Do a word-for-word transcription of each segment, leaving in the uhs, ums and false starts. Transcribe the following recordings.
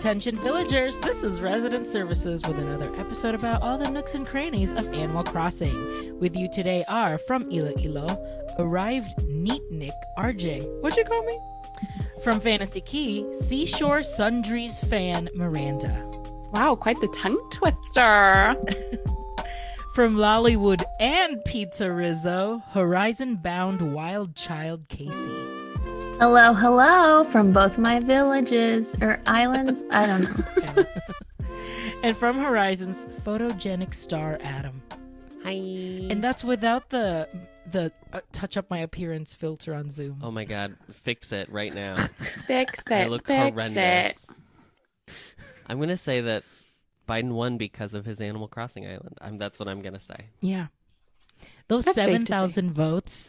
Attention villagers, this is Resident Services with another episode about all the nooks and crannies of Animal Crossing. With you today are, from Iloilo, arrived Neatnik R J. What'd you call me? From Fantasy Key, Seashore Sundries fan Miranda. Wow, quite the tongue twister. From Lollywood and Pizza Rizzo, Horizon Bound Wild Child Casey. Hello, hello, from both my villages, or islands, I don't know. And from Horizon's photogenic star, Adam. Hi. And that's without the the uh, touch up my appearance filter on Zoom. Oh my god, fix it right now. Fix it. I look fix horrendous. it. I'm going to say that Biden won because of his Animal Crossing island. I'm, that's what I'm going to say. Yeah. Those That's safe to seven thousand votes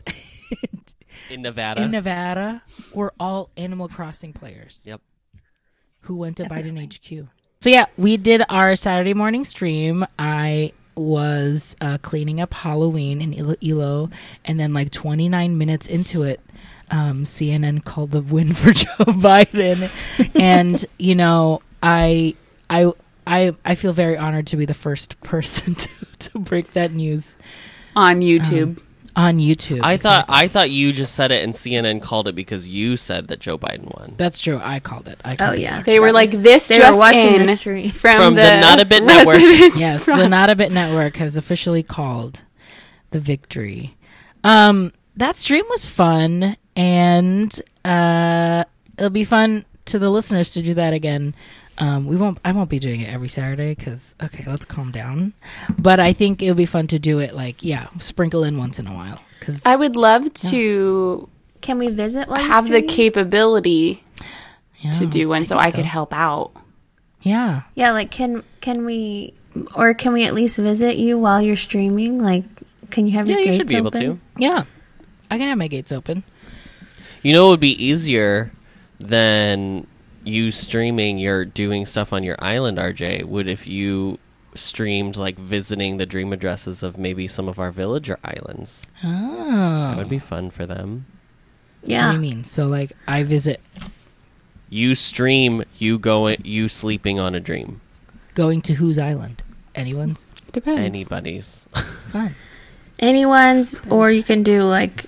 In Nevada. in Nevada were all Animal Crossing players. Yep. Who went to Definitely. Biden H Q. So yeah, we did our Saturday morning stream. I was uh, cleaning up Halloween in Iloilo, and then like twenty-nine minutes into it, um, C N N called the win for Joe Biden. And, you know, I, I, I, I feel very honored to be the first person to, to break that news On YouTube. um, on YouTube. I thought Exactly. I thought you just said it and C N N called it because you said that Joe Biden won. That's true. I called it. I called Oh, it. yeah. They were That like, was- this they just were watching in the stream. from, From the, the Not a Bit Network. Residents Yes, from- the Not a Bit Network has officially called the victory. Um, that stream was fun, and uh, it'll be fun to the listeners to do that again. Um, we won't. I won't be doing it every Saturday because okay, let's calm down. But I think it'll be fun to do it. Like, yeah, sprinkle in once in a while. Because I would love to Can we visit while you have the stream? capability yeah, to do one so think I could help out. Yeah, Yeah, like, can can we, or can we at least visit you while you're streaming? Like, can you have Yeah, your you gates should be able open? to. yeah. I can have my gates open. You know what would be easier than you streaming your doing stuff on your island, R J, would if you streamed like visiting the dream addresses of maybe some of our villager islands. Oh, That would be fun for them. What do Yeah. you mean? So like, I visit You stream you going you sleeping on a dream. going to whose island? Anyone's? Depends. Anybody's. Fun. Anyone's, or you can do, like,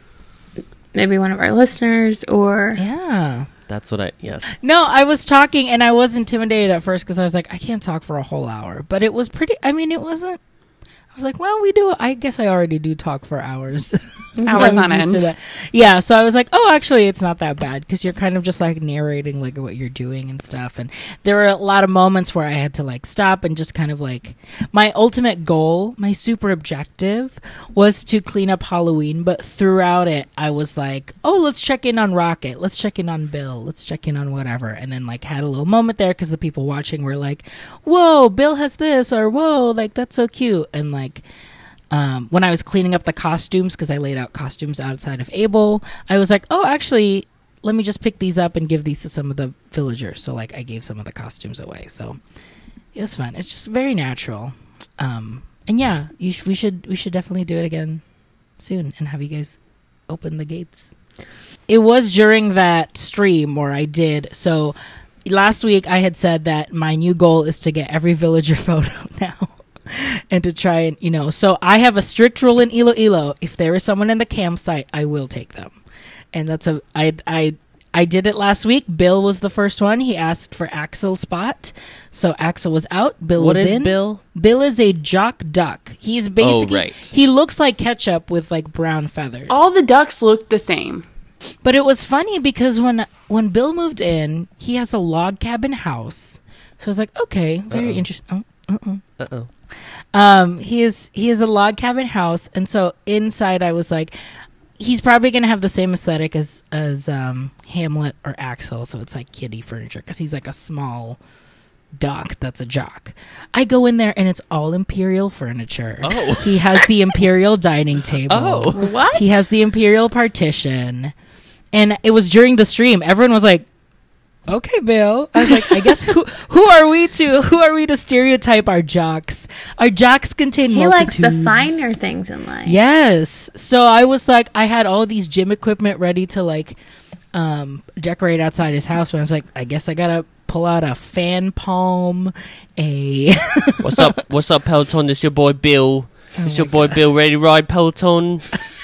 maybe one of our listeners, or... Yeah. That's what I yes. No, I was talking and I was intimidated at first because I was like, I can't talk for a whole hour. But it was pretty, I mean, it wasn't, I was like, well, we do, I guess I already do talk for hours. Hours I'm on used to end. that. Yeah, so I was like, oh, actually, it's not that bad because you're kind of just like narrating like what you're doing and stuff. And there were a lot of moments where I had to like stop and just kind of like, my ultimate goal, my super objective was to clean up Halloween. But throughout it, I was like, oh, let's check in on Rocket. Let's check in on Bill. Let's check in on whatever. And then like had a little moment there because the people watching were like, whoa, Bill has this, or whoa, like that's so cute. And like, Um, when I was cleaning up the costumes, because I laid out costumes outside of Able, I was like, oh, actually, let me just pick these up and give these to some of the villagers. So, like, I gave some of the costumes away. So, it was fun. It's just very natural. Um, and yeah, you sh- we should we should definitely do it again soon and have you guys open the gates. It was during that stream where I did. So, last week I had said that my new goal is to get every villager photo now. And to try and, you know, so I have a strict rule in Iloilo. If there is someone in the campsite, I will take them. And that's a, I, I, I did it last week. Bill was the first one. He asked for Axel's spot. So Axel was out. Bill What was is in. Bill? Bill is a jock duck. He's basically, right. he looks like ketchup with like brown feathers. All the ducks looked the same. But it was funny because when, when Bill moved in, he has a log cabin house. So I was like, okay, very Uh-oh. interesting. Oh, uh-uh. Uh-oh. Um, he is he is a log cabin house, and so inside I was like, he's probably gonna have the same aesthetic as as um, Hamlet or Axel, so it's like kiddie furniture because he's like a small duck that's a jock. I go in there and it's all imperial furniture. Oh. He has the imperial dining table. Oh. What? He has the imperial partition, and it was during the stream. Everyone was like, okay, Bill. I was like, I guess who who are we to who are we to stereotype our jocks? Our jocks contain He likes the multitudes. finer things in life. Yes. So I was like, I had all these gym equipment ready to like um decorate outside his house. And I was like, I guess I gotta pull out a fan palm, a What's up? What's up, Peloton? This your boy Bill. Oh This your boy Bill. Ready to ride Peloton?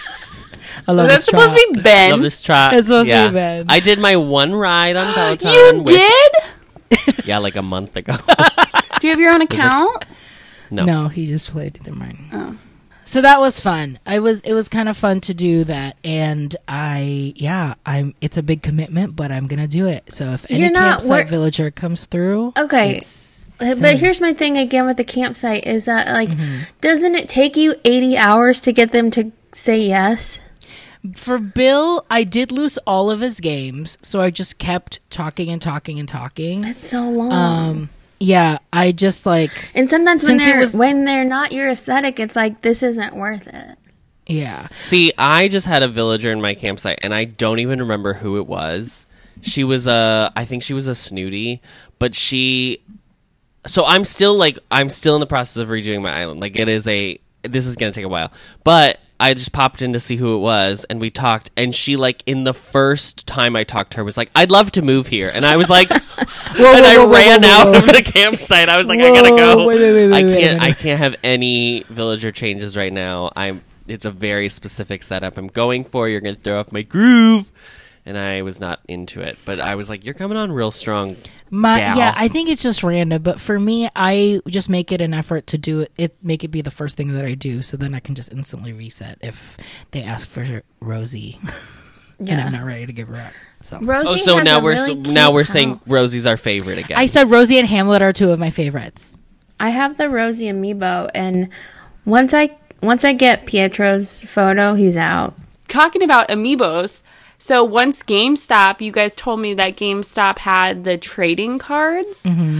I love That's this supposed trot. to be Ben. Love this trot. It's supposed to yeah. be Ben. I did my one ride on Peloton. You with- did? Yeah, like a month ago. Do you have your own account? No. No, he just played their mine. Oh. So that was fun. I was it was kind of fun to do that, and I yeah I'm it's a big commitment, but I'm gonna do it. So if any You're not campsite wor- villager comes through, Okay. it's But same. here's my thing again with the campsite is that like, Mm-hmm. doesn't it take you eighty hours to get them to say yes? For Bill, I did lose all of his games, so I just kept talking and talking and talking. It's so long. Um, yeah, I just like and sometimes when since it they're was- when they're not your aesthetic, it's like this isn't worth it. yeah. See, I just had a villager in my campsite, and I don't even remember who it was. She was a, I think she was a snooty, but she. So I'm still like, I'm still in the process of redoing my island. Like, it is a, this is gonna take a while, but I just popped in to see who it was, and we talked, and she, like, in the first time I talked to her, was like, I'd love to move here. And I was like, and I whoa, whoa, ran whoa, out whoa. of the campsite. I was like, I Whoa, gotta go. wait, wait, wait, I wait, wait, can't, wait. I can't have any villager changes right now. I'm, it's a very specific setup I'm going for. You're gonna throw off my groove. And I was not into it. But I was like, you're coming on real strong. My gal. yeah, I think it's just random, but for me, I just make it an effort to do it, it make it be the first thing that I do, so then I can just instantly reset if they ask for Rosie, and Yeah. I'm not ready to give her up. So Rosie Oh, so has now a we're really so, now cute we're saying house. Rosie's our favorite again. I said Rosie and Hamlet are two of my favorites. I have the Rosie amiibo, and once I once I get Pietro's photo, he's out. Talking about amiibos. So once GameStop, you guys told me that GameStop had the trading cards.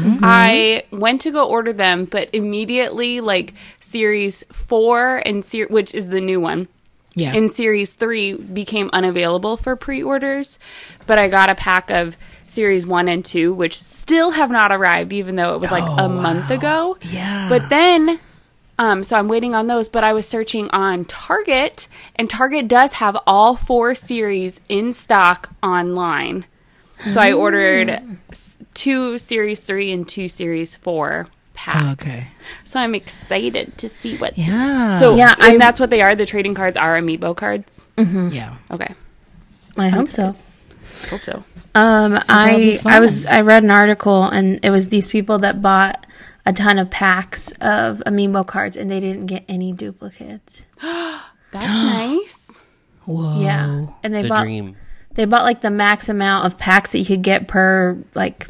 I went to go order them, but immediately, like, Series four, and ser- which is the new one, Yeah, and Series three became unavailable for pre-orders. But I got a pack of Series one and two, which still have not arrived, even though it was, like, Oh, a month wow. ago. yeah. But then, um, so I'm waiting on those, but I was searching on Target, and Target does have all four series in stock online. So I ordered s- two Series three and two Series four packs. okay, So I'm excited to see what. yeah, So Yeah, and I- that's what they are. The trading cards are amiibo cards. yeah. Okay, I hope so. hope so. Um, So that'll be I I was fun. I read an article, and it was these people that bought a ton of packs of amiibo cards, and they didn't get any duplicates. That's nice. Whoa, Yeah, and they the bought dream. they bought like the max amount of packs that you could get per like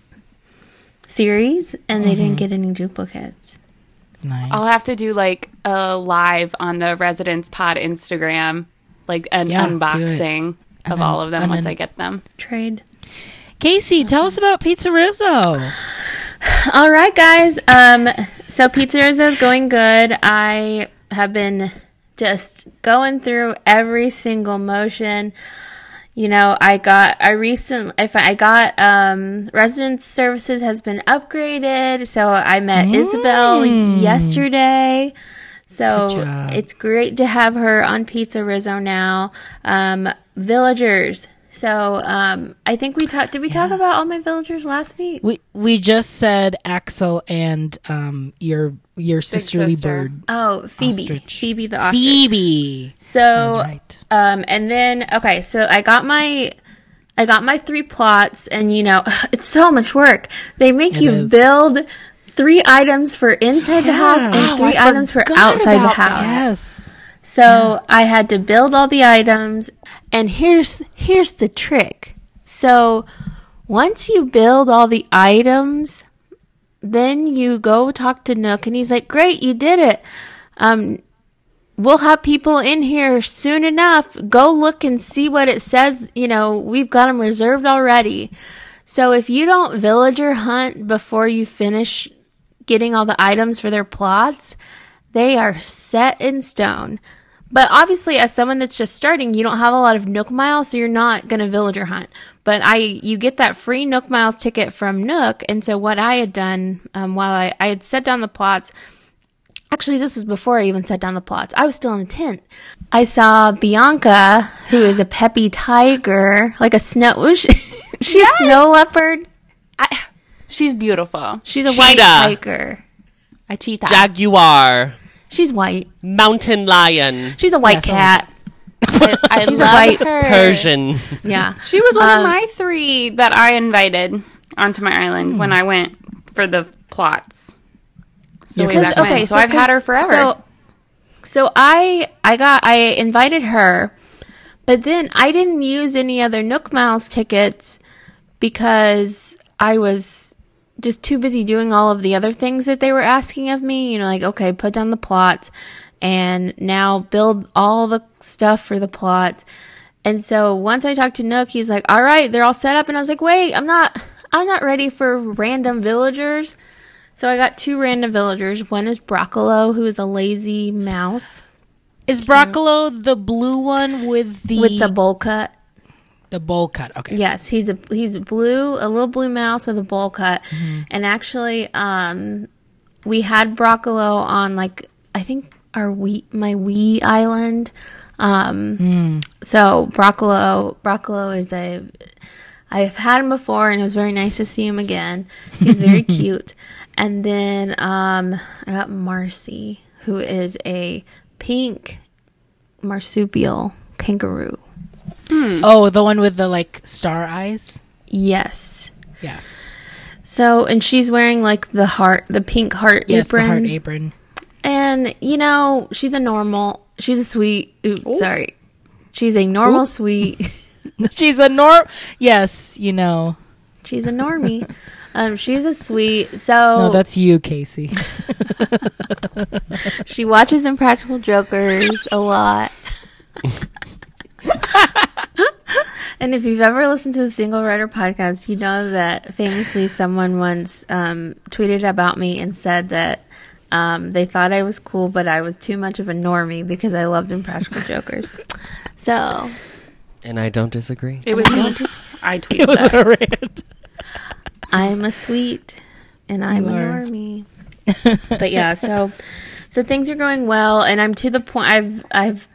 series, and they didn't get any duplicates. nice. I'll have to do like a live on the Residence Pod Instagram, like an Yeah, do it. unboxing And of then- all of them and once then- I get them. Trade. Casey, tell us about Pizza Rizzo. All right, guys. Um, so Pizza Rizzo is going good. I have been just going through every single motion. You know, I got, I recently, if I got, um, residence services has been upgraded. So I met Isabel yesterday. So Good job. it's great to have her on Pizza Rizzo now. Um, villagers. So, um, I think we talked, did we talk about all my villagers last week? We we just said Axel and um your your sisterly sister. bird Oh, Phoebe. Ostrich. Phoebe the ostrich. Phoebe. So, That's right. um, and then okay, so I got my, I got my three plots, and you know, it's so much work. They make It you is. build three items for inside the house and Oh, three I items for forgot outside the about house. Yes. So I had to build all the items, and here's here's the trick. So once you build all the items, then you go talk to Nook, and he's like, "Great, you did it. Um, we'll have people in here soon enough. Go look and see what it says. You know, we've got them reserved already." So if you don't villager hunt before you finish getting all the items for their plots, they are set in stone. But obviously, as someone that's just starting, you don't have a lot of Nook miles, so you're not going to villager hunt. But I, you get that free Nook miles ticket from Nook. And so what I had done, um, while I, I had set down the plots, actually, this was before I even set down the plots. I was still in a tent. I saw Bianca, who is a peppy tiger, like a snow, she's a snow leopard. I, she's beautiful. She's a Cheetah. white tiger. A cheetah. Jaguar, She's white. mountain lion, She's a white Yeah, cat. I, I She's a love white her. Persian. Yeah. She was one Um, of my three that I invited onto my island Hmm. when I went for the plots. So, Yeah, way 'cause- back when. so, I've had her forever. So, so I I got I invited her, but then I didn't use any other Nook Miles tickets because I was just too busy doing all of the other things that they were asking of me. You know, like, okay, put down the plots and now build all the stuff for the plots. And so once I talked to Nook, he's like, all right, they're all set up. And I was like, wait, I'm not, I'm not ready for random villagers. So I got two random villagers. One is Broccolo, who is a lazy mouse Is Broccolo the blue one with the with the bowl cut. the bowl cut? Okay. Yes, he's a he's blue, a little blue mouse with a bowl cut. And actually, um, we had Broccolo on like I think our we my wee island. Um, so Broccolo Broccolo is a I've had him before, and it was very nice to see him again. He's very cute. And then um, I got Marcy, who is a pink marsupial kangaroo. Oh, the one with the like star eyes. Yes. Yeah. So, and she's wearing like the heart, the pink heart Yes, apron. the heart apron. And, you know, she's a normal, she's a sweet, oops, sorry. She's a normal Ooh. sweet, She's a norm. Yes, you know. she's a normie. Um, she's a sweet, so No, that's you, Casey. she watches Impractical Jokers a lot. And if you've ever listened to the Single Writer podcast, you know that famously someone once um, tweeted about me and said that um, they thought I was cool, but I was too much of a normie because I loved Impractical Jokers. So, And I don't disagree. it was me. I tweeted It was that. a rant. I'm a sweet and I'm You a are. normie. But yeah, so so things are going well, and I'm to the point. I've I've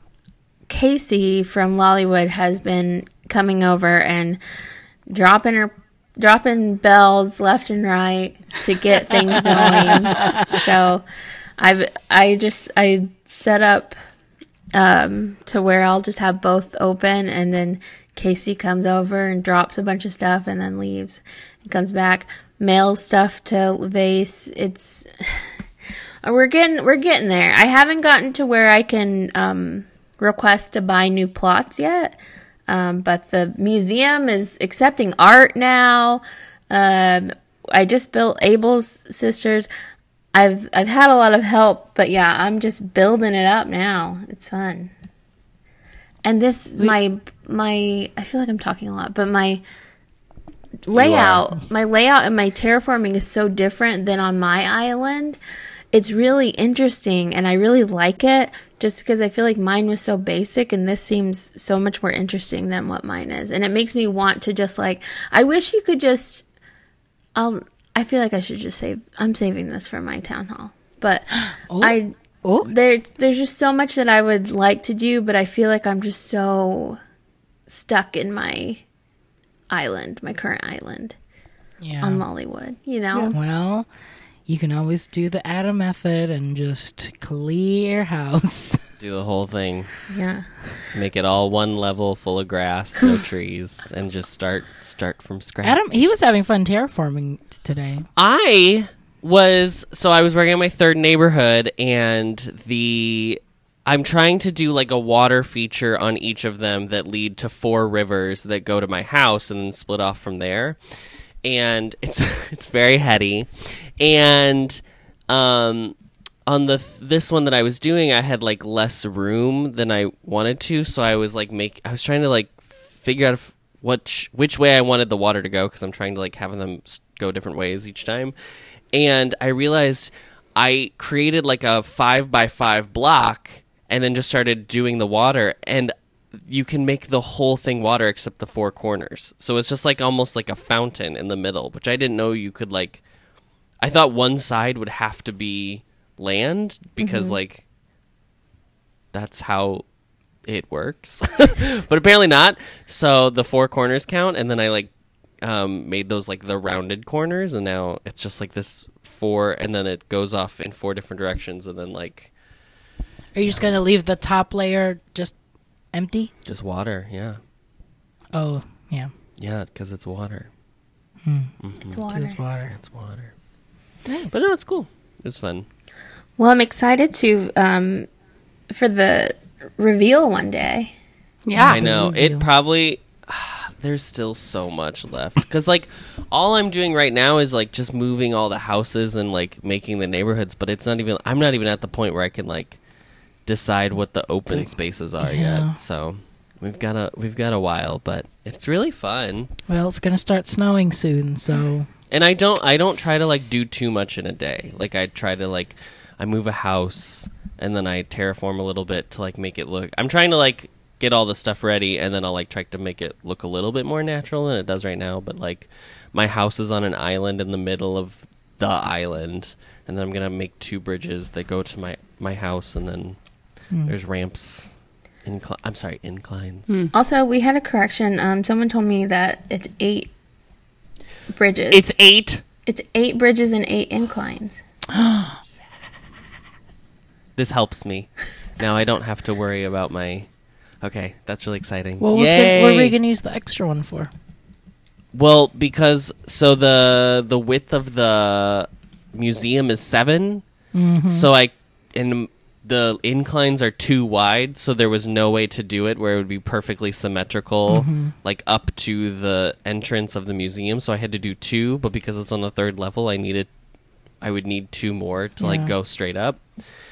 Casey from Lollywood has been coming over and dropping her dropping bells left and right to get things going. So I've I just I set up um to where I'll just have both open, and then Casey comes over and drops a bunch of stuff and then leaves and comes back, mails stuff to Vase. It's we're getting we're getting there. I haven't gotten to where I can um request to buy new plots yet. Um, but the museum is accepting art now. Um, I just built Abel's Sisters. I've I've had a lot of help, but yeah, I'm just building it up now. It's fun. And this my my I feel like I'm talking a lot, but my layout, my layout and my terraforming is so different than on my island. It's really interesting, and I really like it just because I feel like mine was so basic, and this seems so much more interesting than what mine is. And it makes me want to just like, I wish you could just, I'll, I feel like I should just save, I'm saving this for my town hall. But Oh. I, Oh, there, there's just so much that I would like to do, but I feel like I'm just so stuck in my island, my current island yeah. on Lollywood, you know? Well, you can always do the Adam method and just clear house. Do the whole thing. Yeah. Make it all one level, full of grass, no trees, and just start start from scratch. Adam, he was having fun terraforming t- today. I was so I was working on my third neighborhood, and the I'm trying to do like a water feature on each of them that lead to four rivers that go to my house and then split off from there. And it's it's very heady. And um on the this one that I was doing, I had like less room than I wanted to, so I was like make I was trying to like figure out if, which which way I wanted the water to go, because I'm trying to like have them s- go different ways each time. And I realized I created like a five by five block and then just started doing the water, and you can make the whole thing water except the four corners. So it's just like almost like a fountain in the middle, which I didn't know you could like. I thought one side would have to be land because Mm-hmm. like that's how it works. But apparently not. So the four corners count, and then I like um, made those like the rounded corners, and now it's just like this four, and then it goes off in four different directions, and then like Are you just gonna leave the top layer just empty? just water. Yeah, Oh, yeah. yeah, because it's water. Hmm. It's It water. is water. It's water. Nice. But no, it's cool. It was fun. Well, I'm excited to um for the reveal one day. Yeah. I know. reveal. It probably there's still so much left because like all I'm doing right now is like just moving all the houses and like making the neighborhoods, but it's not even I'm not even at the point where I can like decide what the open spaces are Yeah. yet. So we've got a we've got a while, but it's really fun. Well, it's gonna start snowing soon, so And I don't I don't try to like do too much in a day. Like I try to like I move a house and then I terraform a little bit to like make it look I'm trying to like get all the stuff ready, and then I'll like try to make it look a little bit more natural than it does right now. But like my house is on an island in the middle of the island, and then I'm gonna make two bridges that go to my my house, and then hmm. there's ramps. Incli- I'm sorry, inclines. Also, we had a correction. Um, someone told me that it's eight bridges. It's eight. It's eight bridges and eight inclines. This helps me. Now I don't have to worry about my. Okay, that's really exciting. well, what's gonna, what are we Yay! gonna use the extra one for? Well, because so the the width of the museum is seven, Mm-hmm. so I and the inclines are too wide, so there was no way to do it where it would be perfectly symmetrical, Mhm. like up to the entrance of the museum. So I had to do two, but because it's on the third level, I needed I would need two more to Yeah. like go straight up.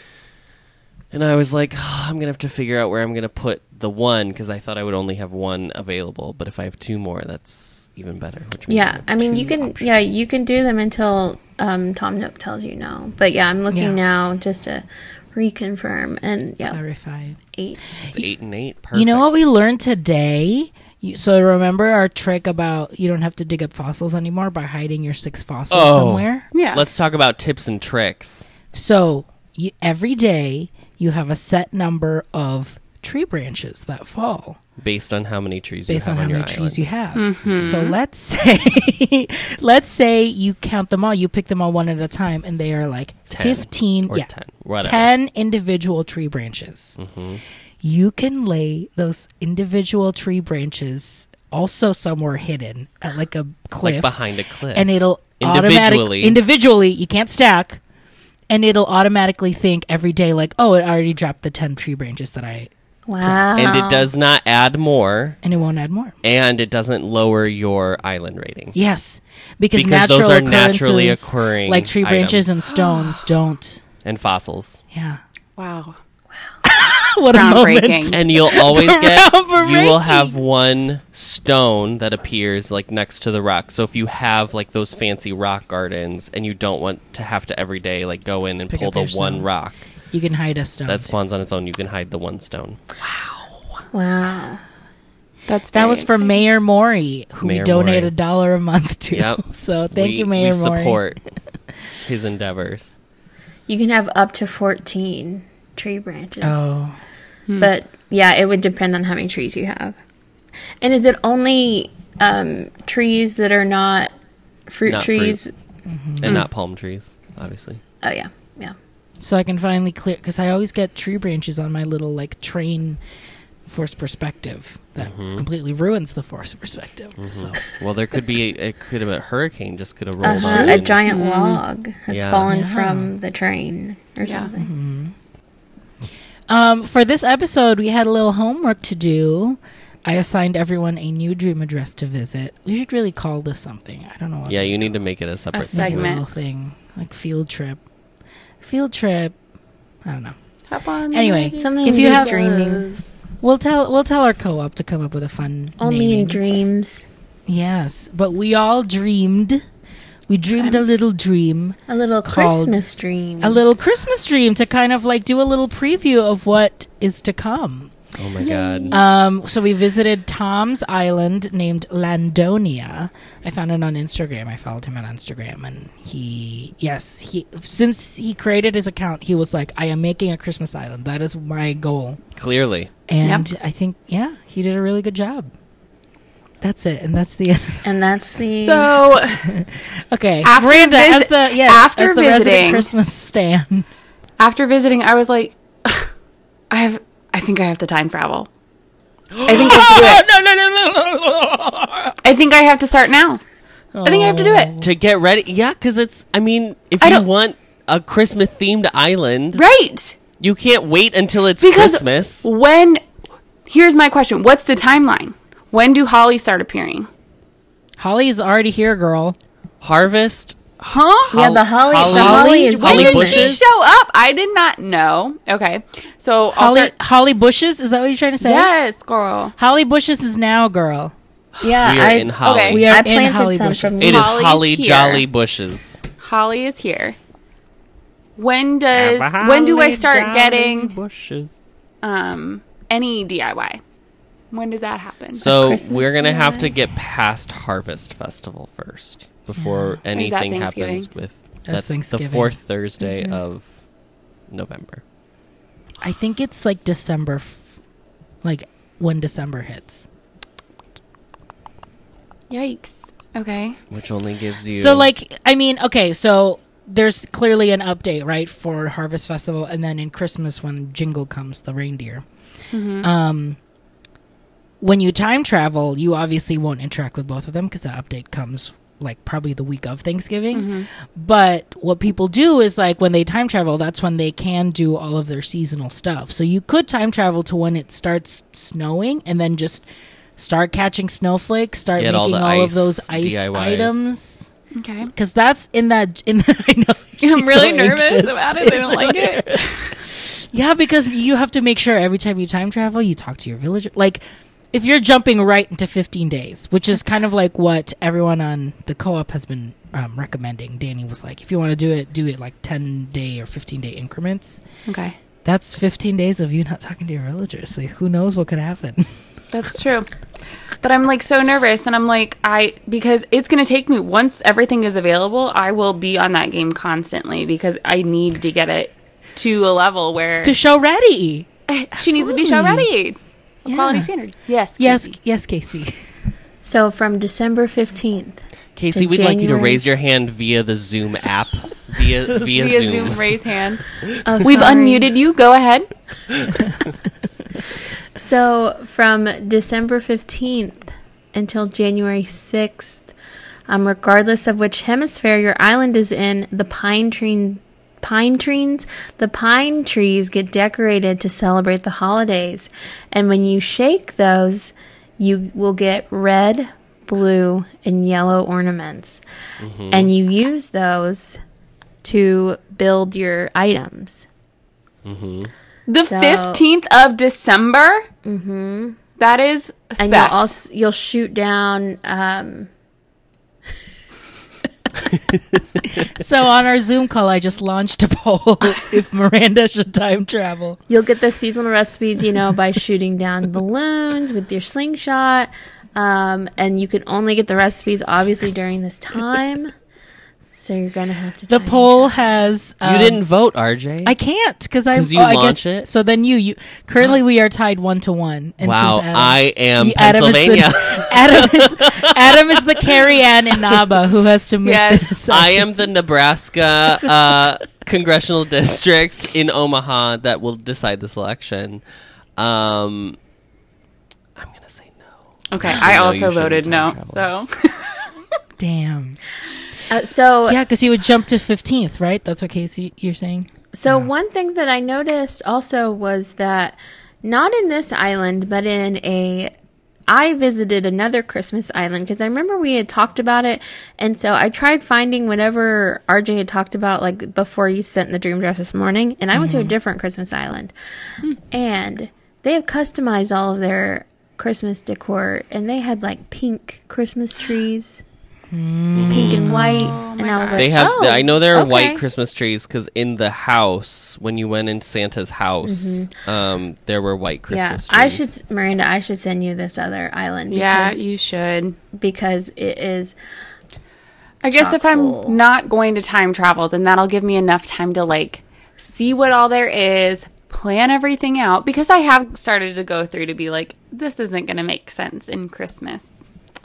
And I was like, oh, I'm gonna have to figure out where I'm gonna put the one because I thought I would only have one available, but if I have two more, that's even better. Which means Yeah, I I mean, two you can. options. Yeah, you can do them until um, Tom Nook tells you no. But yeah, I'm looking Yeah. now just to reconfirm. And yeah, Clarified. eight. It's eight and eight. Perfect. You know what we learned today? You, so remember our trick about you don't have to dig up fossils anymore by hiding your six fossils Oh. somewhere? Yeah. Let's talk about tips and tricks. So you, every day you have a set number of tree branches that fall Based on how many trees based you on have how on many your trees island. you have. Mm-hmm. So let's say let's say you count them all, you pick them all one at a time, and they are like ten fifteen, or yeah, ten, whatever. ten individual tree branches. hmm You can lay those individual tree branches also somewhere hidden at like a cliff, Like behind a cliff. and it'll Individually. automatically individually you can't stack, and it'll automatically think every day like, oh, it already dropped the ten tree branches that I, Wow. and it does not add more, and it won't add more. and it doesn't lower your island rating. Yes, because, Because natural those are naturally occurrences, occurring like tree branches items. and stones, don't. And fossils. Yeah, Wow. what a moment! Groundbreaking. And you'll always get, Groundbreaking. you will have one stone that appears like next to the rock. So if you have like those fancy rock gardens and you don't want to have to every day like go in and Pick pull up the your one stone. rock You can hide a stone. that spawns on its own, you can hide the one stone. Wow. That's That very was for exciting. Mayor Maury, who Mayor we donate Maury. a dollar a month to. Yep. So thank We- you, Mayor we Maury. support his endeavors. You can have up to fourteen tree branches. Oh, But yeah, it would depend on how many trees you have. And is it only um, trees that are not fruit Not trees? And not palm trees, obviously. Oh yeah, yeah. so I can finally clear because I always get tree branches on my little like train force perspective that Mhm. completely ruins the force perspective. Mhm. So Well, there could be, it could have, a hurricane just could have rolled Uh-huh. on. A and- giant Mm. log has Yeah. fallen Yeah. from the train or Yeah. something. Um, for this episode, we had a little homework to do. I assigned everyone a new dream address to visit. We should really call this something. I don't know. What Yeah, we you need to call make it a separate it. Make it a segment. little thing like field trip. Field trip. I don't know. Hop on Anyway, the something If you have- dreaming. We'll tell we'll tell our co-op to come up with a fun Only naming. in dreams. Yes, but we all dreamed. We dreamed a little dream, A little Called- Christmas dream. a little Christmas dream to kind of like do a little preview of what is to come. Oh my god. Um, so we visited Tom's island named Landonia. I found it on Instagram. I followed him on Instagram, and he, yes, he since he created his account, he was like, "I am making a Christmas island. That is my goal." Clearly. And I think, yeah, he did a really good job. That's it, and that's the end. And that's the So Okay, After Miranda, visi- as the yes, after as the resident visiting- Christmas stan. after visiting, I was like, I have. I think I have to time travel. I think I have to do it. no, no, no, no, I think I have to start now. I think I have to do it. To get ready. Yeah, because it's, I mean, if I you don't- want a Christmas themed island, Right. you can't wait until it's Because Christmas. when, here's my question. What's the timeline? When do hollies start appearing? Holly's already here, girl. Harvest. Huh? yeah, the holly. Holly- the holly is When Holly did different. she bushes? show up? I did not know. Okay. So, I'll Holly, start- Holly Bushes. Is that what you're trying to say? yes, girl. Holly Bushes is now, girl. Yeah, We are I, in Holly. okay. We are I in planted Holly some Bushes. from It is Holly's Holly here. Jolly Bushes. Holly is here. When does, when do I start getting, bushes? um, any D I Y? When does that happen? So Christmas we're gonna have to tree. get past Harvest Festival first before that anything Thanksgiving? happens with. That's That's the Thanksgiving. fourth Thursday of November. I think it's like December, f- like when December hits. Yikes. Okay. Which only gives you. So, like, I mean, okay, so there's clearly an update, right, for Harvest Festival, and then in Christmas when Jingle comes, the reindeer. Mm-hmm. Um, when you time travel, you obviously won't interact with both of them because the update comes like probably the week of Thanksgiving. Mm-hmm. But what people do is like when they time travel, that's when they can do all of their seasonal stuff. So you could time travel to when it starts snowing and then just start catching snowflakes, start Get all making the all, of ice those ice D I Ys. items. Okay. Because that's in that. In the, I know. I'm she's really so nervous anxious. about it. I It's don't like really it. nervous. Yeah, because you have to make sure every time you time travel, you talk to your villager. Like, if you're jumping right into fifteen days, which is kind of like what everyone on the co-op has been um, recommending. Danny was like, if you want to do it, do it like ten day or fifteen day increments. Okay. That's fifteen days of you not talking to your villagers. Like, who knows what could happen? That's true. But I'm like so nervous and I'm like I because it's going to take me once everything is available, I will be on that game constantly because I need to get it to a level where To show ready. she needs to be show Absolutely. ready. A quality Yeah. standard. Yes. Yes, Casey. yes, Casey. So from December fifteenth. Casey, to we'd like you to January- raise your hand via the Zoom app. Via via, Via Zoom. Zoom raise hand. Oh, We've sorry. unmuted you. Go ahead. So from December fifteenth until January sixth, um, regardless of which hemisphere your island is in, the pine tree pine trees the pine trees get decorated to celebrate the holidays. And when you shake those, you will get red, blue, and yellow ornaments. Mm-hmm. And you use those to build your items. Mm-hmm. The So- fifteenth of December? Mm-hmm. That is And theft. you'll also you'll shoot down um So on our Zoom call, I just launched a poll if Miranda should time travel. you'll get the seasonal recipes, you know, by shooting down balloons with your slingshot. Um, and you can only get the recipes obviously during this time. So you're gonna have to The time poll has. You um, didn't vote, R J. I can't because I. 'Cause you oh, I launch guess, it? So then you, you currently we are tied one to one. And wow, since Adam, I am you- Adam is the- Pennsylvania. Adam is Adam is the Carrie Ann in Naba who has to make Yes. this. I am the Nebraska uh, congressional district in Omaha that will decide this election. Um, I'm gonna say no. Okay, So I no, also you shouldn't voted time no. travel. So Damn. Uh, so Yeah, because he would jump to fifteenth, right? That's what Casey you're saying. So one thing that I noticed also was that not in this island, but in a I visited another Christmas island because I remember we had talked about it, and so I tried finding whatever R J had talked about like before you sent the dream dress this morning, and I went to a different Christmas island, and they have customized all of their Christmas decor, and they had like pink Christmas trees. Pink and white, and I was like, They have. oh, I know there are okay. white Christmas trees because in the house, when you went in Santa's house, um, there were white Yeah, Christmas trees. I should, Miranda. I should send you this other island. Because, yeah, you should. because it is. I guess if Chock-full. I'm not going to time travel, then that'll give me enough time to like see what all there is, plan everything out because I have started to go through to be like, this isn't going to make sense in Christmas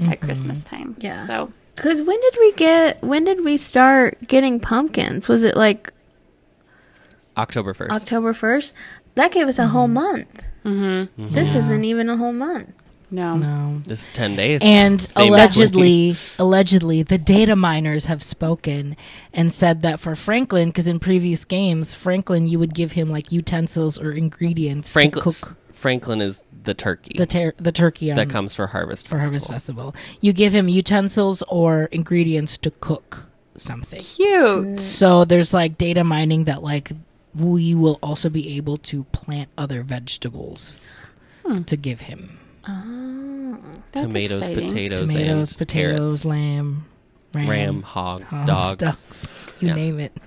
at Christmas time. Yeah. So Because when did we get? When did we start getting pumpkins? Was it like October first. October first? That gave us a whole month. mm-hmm. This Yeah. isn't even a whole month. no. No. This is ten days. And famously. allegedly, allegedly, the data miners have spoken and said that for Franklin, because in previous games, Franklin, you would give him like utensils or ingredients Franklin, to cook Franklin is the turkey the ter- the turkey on, that comes for Harvest for Festival. Harvest Festival. You give him utensils or ingredients to cook something. Cute. So there's like data mining that like we will also be able to plant other vegetables Hmm. to give him. Oh. That's Tomatoes, exciting. potatoes, Tomatoes, and potatoes, carrots. lamb, ram, ram, hogs, hogs, dogs. ducks, you Yeah. name it.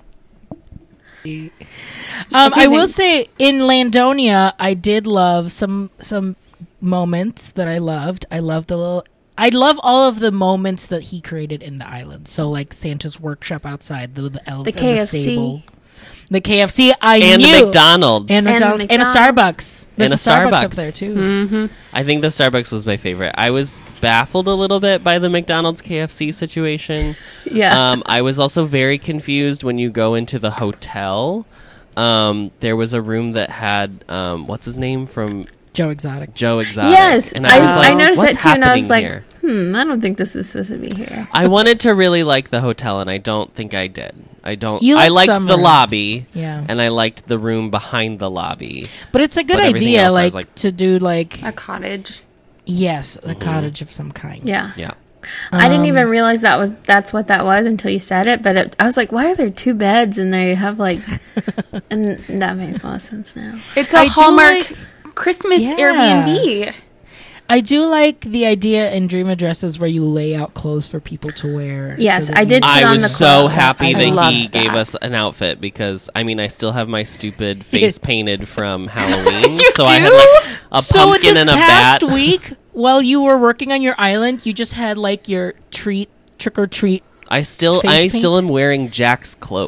Um, Okay, I will then- say in Landonia, I did love some some moments that I loved. I loved the little. I love all of the moments that he created in the island. So like Santa's workshop outside, the the elves, The and K F C. the stable, the K F C. I And knew. the McDonald's. and, And McDonald's, and a McDonald's. Starbucks. There's And a a Starbucks, up Starbucks. there too. Mm-hmm. I think the Starbucks was my favorite. I was baffled a little bit by the McDonald's K F C situation. Yeah. Um, I was also very confused when you go into the hotel. Um, there was a room that had um, what's his name from Joe Exotic. Joe Exotic. yes. and I, was I, like, noticed "What's that too, and I was happening like, here?" hmm, I don't think this is supposed to be here. I wanted to really like the hotel, and I don't think I did. I don't. You I liked liked some the rooms. lobby, Yeah, and I liked the room behind the lobby. but it's a good But everything idea, else, I like, was like- to do like A cottage. yes, a Mhm. cottage of some kind. Yeah. Yeah, I didn't Um, even realize that was that's what that was until you said it. But it, I was like, why are there two beds and they have like, and that makes a lot of sense now. It's a I do Hallmark like- Christmas Yeah. Airbnb. I do like the idea in dream addresses where you lay out clothes for people to wear. Yes, that I you- did put I on was the so clothes. happy I that he loved gave that. us an outfit because I mean I still have my stupid face painted from Halloween, You so I had do? like a So in pumpkin this and a past bat. week, while you were working on your island, you just had like your treat, trick or treat. I still face I paint? still am wearing Jack's cloak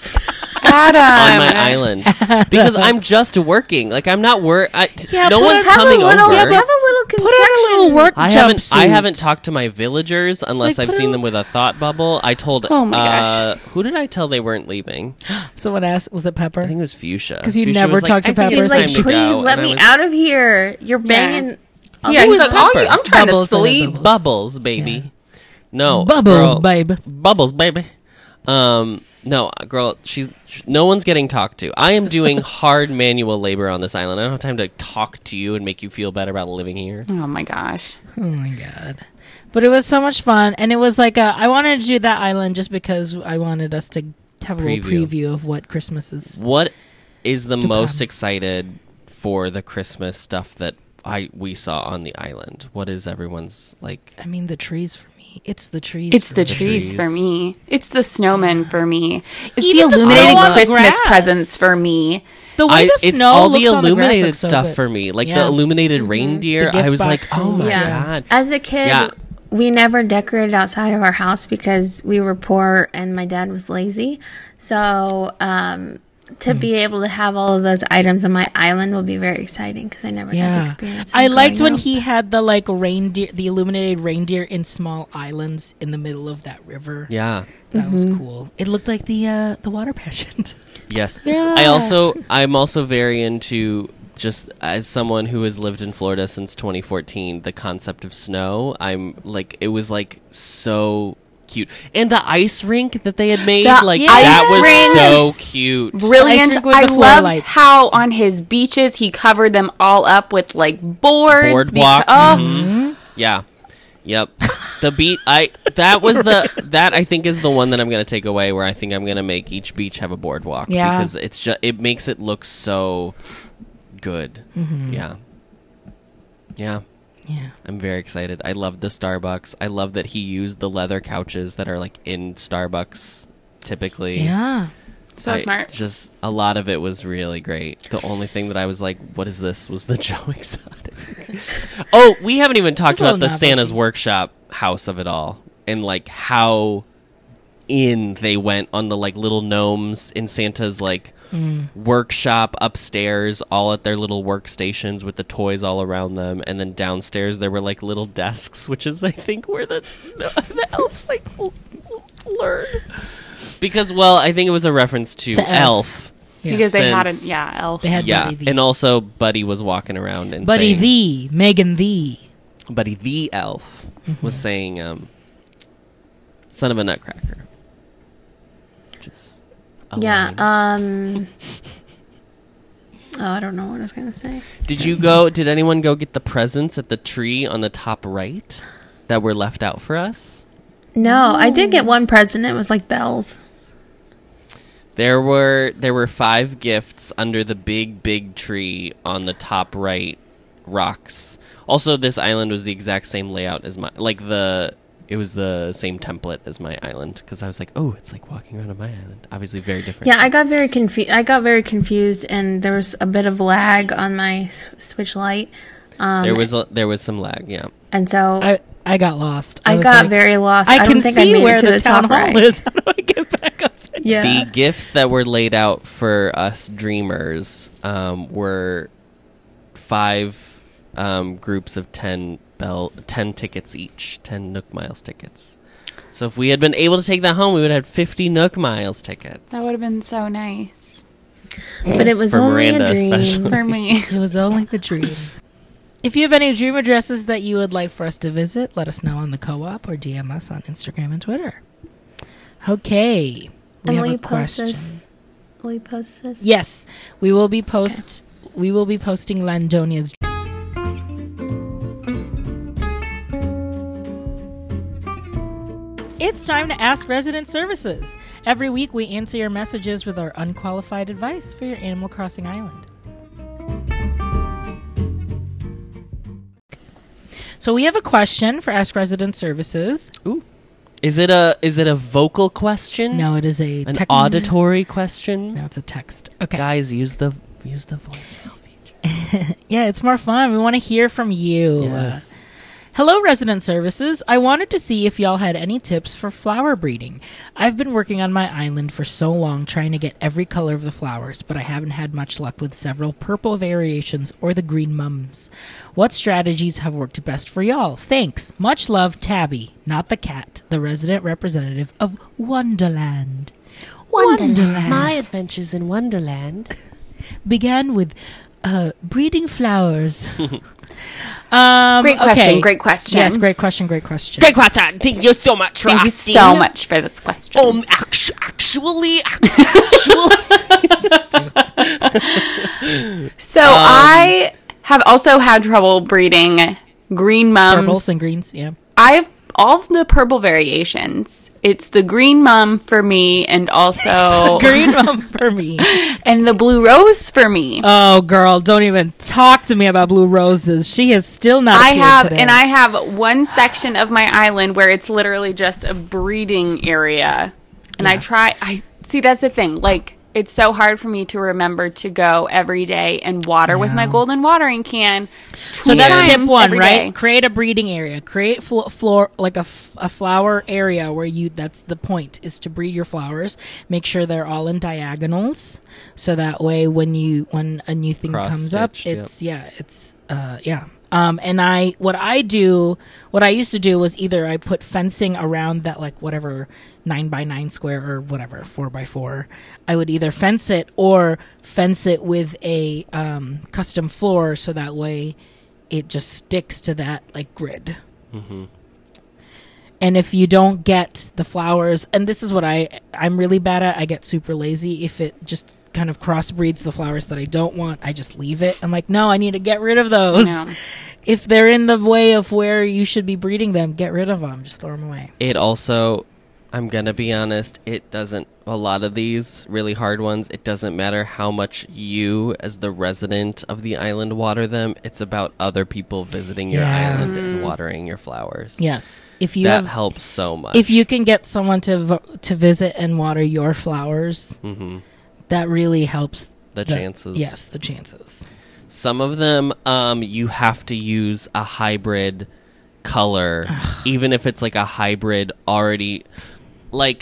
Adam. on my island because I'm just working. Like I'm not work. I, Yeah, no put one's a- Have a coming little, over. have a little Put on a little work I jumpsuit. haven't. I haven't talked to my villagers unless Like, I've put seen a- them with a thought bubble. I told. Oh my uh, gosh. Who did I tell they weren't leaving? Someone asked, was it Pepper? I think it was Fuchsia. 'Cause you Fuchsia never was like, talked to "I think Pepper. it's She's like, time to please go," let and I me was- out of here. You're banging. Oh, Yeah, who he's is like, oh, Pepper? I'm trying Bubbles to and sleep. Bubbles. Bubbles, baby. No, Bubbles, girl. babe. Bubbles, baby. Um, no, girl, she's sh- no one's getting talked to. I am doing hard manual labor on this island. I don't have time to talk to you and make you feel better about living here. Oh my gosh. Oh my god. But it was so much fun, and it was like a, I wanted to do that island just because I wanted us to have a little Preview. preview of what Christmas is. What is the To most come. excited for the Christmas stuff that I we saw on the island? What is everyone's like? I mean, the trees for me. It's the trees. It's for the me. trees, trees. for me. It's the snowmen for me. It's Even the the illuminated snow on the Christmas grass. presents for me. The way I, the it's snow all looks the on the grass illuminated looks so stuff good. for me, like Yeah. the illuminated reindeer. The gift I was like, boxes, oh my Yeah. god! As a kid, Yeah. we never decorated outside of our house because we were poor and my dad was lazy. So, um, to Hmm. be able to have all of those items on my island will be very exciting because I never got to Yeah, experience. I them liked growing when up. he had the like reindeer, the illuminated reindeer in small islands in the middle of that river. Yeah. That was Mm-hmm. cool. It looked like the uh, the water pageant. Yes. Yeah. I also I'm also very into just as someone who has lived in Florida since twenty fourteen, the concept of snow. I'm like it was like so cute. And the ice rink that they had made, The like ice that was rink so cute. Brilliant. rink with I the floor loved lights. how on his beaches he covered them all up with like boards. Boardwalk. beca- oh, Mhm. Yeah. Yep. The beat I that was the that I think is the one that I'm going to take away where I think I'm going to make each beach have a boardwalk Yeah. because it's just it makes it look so good. Mm-hmm. Yeah. Yeah. Yeah. I'm very excited. I love the Starbucks. I love that he used the leather couches that are like in Starbucks typically. Yeah. so I- smart. Just a lot of it was really great. The only thing that I was like, what is this? Was the Joe Exotic. Oh, we haven't even talked Just a about the little Santa's novelty. Workshop house of it all and like how in they went on the like little gnomes in Santa's like mm. workshop upstairs, all at their little workstations with the toys all around them, and then downstairs there were like little desks, which is I think where the the elves like l- l- learn. Because well, I think it was a reference to, to elf. elf. Yes. Because they had a Since- yeah elf. They had Yeah, Buddy the and also Buddy was walking around and Buddy saying, the Megan the. Buddy the elf Mm-hmm. was saying, um, "Son of a nutcracker." Just a Yeah. line. Um. Oh, I don't know what I was gonna say. Did you go? Did anyone go get the presents at the tree on the top right that were left out for us? No, I did get one present. It was like bells. There were there were five gifts under the big big tree on the top right rocks. Also, this island was the exact same layout as my like the it was the same template as my island because I was like, oh, it's like walking around on my island. Obviously, very different. Yeah, I got very confused. I got very confused, and there was a bit of lag on my s- Switch Lite. Um, there was a, there was some lag. Yeah. and so I, I got lost. I was got like, very lost. I, I, can don't think see I made where it to the, the, town top hall right. is. How do I get back up there? Yeah. The gifts that were laid out for us dreamers um, were five um, groups of ten bell ten tickets each, ten Nook Miles tickets. So if we had been able to take that home, we would have had fifty Nook Miles tickets. That would have been so nice But it was For only Miranda a dream. especially. for me. It was only the dream. If you have any dream addresses that you would like for us to visit, let us know on the co-op or D M us on Instagram and Twitter. Okay. We And have will a you post question. this? Will you post this? Yes, we will be post. We will be posting Landonia's. It's time to ask Resident Services. Every week, we answer your messages with our unqualified advice for your Animal Crossing island. So we have a question for Ask Resident Services. Ooh. Is it a is it a vocal question? No, it is a An text. auditory question? No, it's a text. Okay. Guys, use the use the voicemail feature. Yeah, it's more fun. We want to hear from you. Yes. Uh, hello, Resident Services. I wanted to see if y'all had any tips for flower breeding. I've been working on my island for so long trying to get every color of the flowers, but I haven't had much luck with several purple variations or the green mums. What strategies have worked best for y'all? Thanks. Much love, Tabby, not the cat, the resident representative of Wonderland. Wonderland. My adventures in Wonderland began with uh, breeding flowers. um, Great question. okay. Great question. Yes, great question. Great question. Great question. Thank you so much for Thank you asking. so much for this question. Um, actu- actually, actually. So Um, I have also had trouble breeding green mums. Purples and greens. Yeah. I have all of the purple variations. It's the green mum for me, and also Green mom for me. and the blue rose for me. Oh, girl, don't even talk to me about blue roses. She is still not. I appeared have, today. and I have one section of my island where it's literally just a breeding area, and I Yeah. try. I see that's the thing. Like it's so hard for me to remember to go every day and water with my Yeah. golden watering can. So two that's times tip one, every right? day. Create a breeding area. Create flo- floor like a, f- a flower area where you. That's the point is to breed your flowers. Make sure they're all in diagonals, so that way when you when a new thing comes up, Cross-stitched, yep. it's yeah, it's uh yeah. Um, and I what I do, what I used to do was either I put fencing around that like whatever nine by nine square or whatever four by four. I would either fence it or fence it with a um, custom floor, so that way it just sticks to that like grid. Mm-hmm. And if you don't get the flowers, and this is what I I'm really bad at, I get super lazy. If it just kind of crossbreeds the flowers that I don't want, I just leave it. I'm like, no, I need to get rid of those. No. If they're in the way of where you should be breeding them, get rid of them. Just throw them away. It also, I'm gonna be honest, it doesn't, a lot of these really hard ones, it doesn't matter how much you as the resident of the island water them, it's about other people visiting your Yeah. island and watering your flowers. Yes, if you that have, helps so much. if you can get someone to vo- to visit and water your flowers, hmm that really helps the, the- chances. Yes, the chances. Some of them, um, you have to use a hybrid color, even if it's like a hybrid already. Like,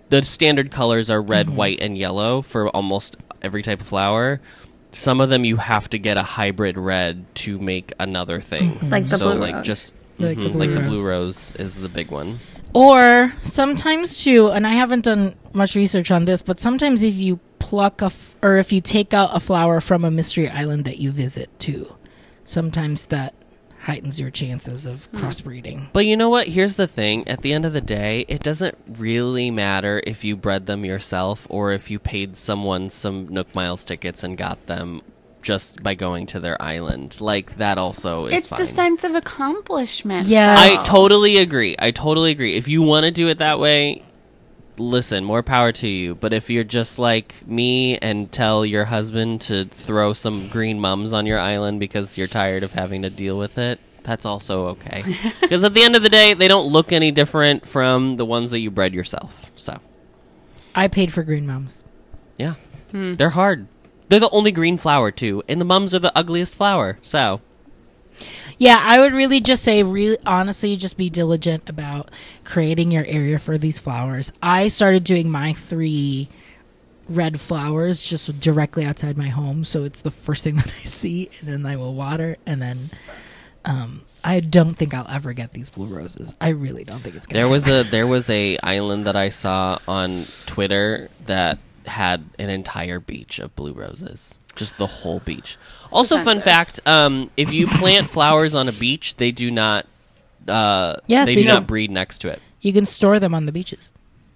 the standard colors are red, Mhm. white, and yellow for almost every type of flower. Some of them you have to get a hybrid red to make another thing. Like the so blue like rose. just Like the mhm, blue like the rose. blue rose is the big one. Or sometimes too, and I haven't done much research on this, but sometimes if you pluck a f- or if you take out a flower from a mystery island that you visit too, sometimes that heightens your chances of crossbreeding. But you know what? Here's the thing. At the end of the day, it doesn't really matter if you bred them yourself or if you paid someone some Nook Miles tickets and got them just by going to their island. Like, that also is It's fine. the sense of accomplishment. Yes. I totally agree. I totally agree. If you want to do it that way, listen, more power to you. But if you're just like me and tell your husband to throw some green mums on your island because you're tired of having to deal with it, that's also okay. Because at the end of the day, they don't look any different from the ones that you bred yourself. So, I paid for green mums. yeah. They're hard. They're the only green flower, too. And the mums are the ugliest flower. So, Yeah, I would really just say, really honestly, just be diligent about creating your area for these flowers. I started doing my three red flowers just directly outside my home, so it's the first thing that I see, and then I will water, and then um, I don't think I'll ever get these blue roses. I really don't think it's gonna there was happen. a there was a island that I saw on Twitter that had an entire beach of blue roses. Just the whole beach. Also, fun Offensive. fact, um, if you plant flowers on a beach, they do not uh, Yeah, they so do you not don't- breed next to it. You can store them on the beaches.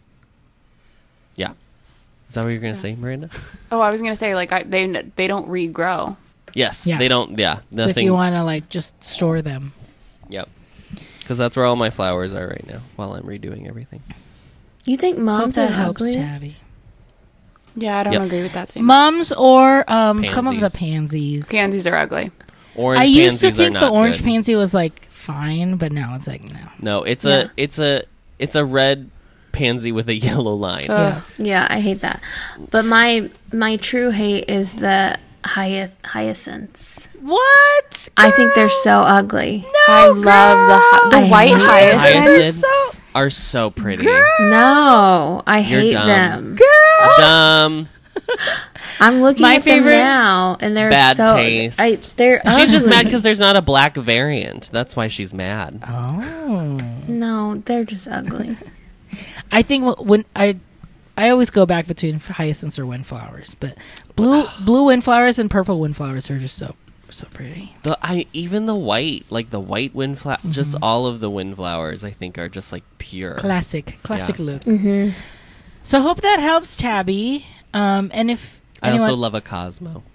Yeah. Is that what you're going to say, Miranda? Oh, I was gonna say like I, they they don't regrow. Yes. Yeah. They don't, yeah. So if Nothing. you want to like just store them. Yep. Because that's where all my flowers are right now while I'm redoing everything. You think Hope moms that are helps, ugliest? Tabby. Yeah, I don't Yep. agree with that statement. Mums or um, some of the Pansies. pansies. Pansies are ugly. Orange I used to pansies are think not the orange good. pansy was like fine, but now it's like no. No, it's Yeah. a it's a it's a red pansy with a yellow line. Ugh. Yeah, I hate that. But my my true hate is the hyac- hyacinths. What? I think they're so ugly. I love the hy- the I white hate hyacinth. Hyacinths are so pretty. No, I You're hate dumb. them. Dumb. I'm looking My at favorite- them now, and they're Bad so. taste. I, they're She's just ugly. mad because there's not a black variant. That's why she's mad. Oh. No, they're just ugly. I think wh- when I I always go back between hyacinths or windflowers, but blue blue windflowers and purple windflowers are just so so pretty. The I even the white, like the white windflower, just all of the windflowers, I think are just like pure. Classic, classic Yeah. look. hmm So hope that helps, Tabby. Um, and if I anyone, also love a Cosmo.